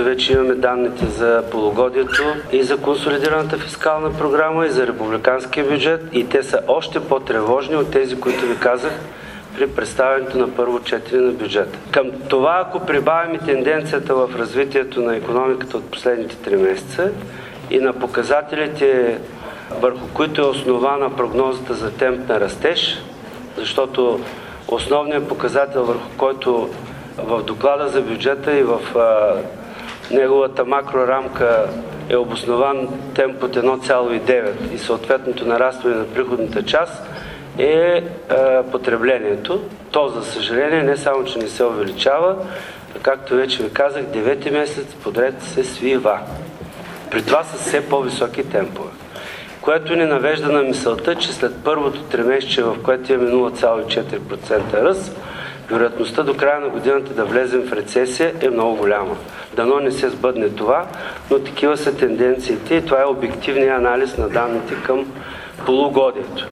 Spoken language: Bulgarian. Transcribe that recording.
вече имаме данните за полугодието и за консолидираната фискална програма, и за републиканския бюджет, и те са още по-тревожни от тези, които ви казах при представянето на първо четене на бюджета. Към това, ако прибавим и тенденцията в развитието на икономиката от последните 3 месеца и на показателите, върху които е основана прогнозата за темп на растеж, защото основният показател, върху който в доклада за бюджета и в неговата макрорамка е обоснован темп от 1,9 и съответното нарастване на приходната част, е потреблението. То, за съжаление, не само, че не се увеличава, а както вече ви казах, 9-ти месец подред се свива. При това са все по-високи темпове, което ни навежда на мисълта, че след първото тримесечие, в което имаме 0,4% ръст, вероятността до края на годината да влезем в рецесия е много голяма. Дано не се сбъдне това, но такива са тенденциите и това е обективният анализ на данните към полугодието.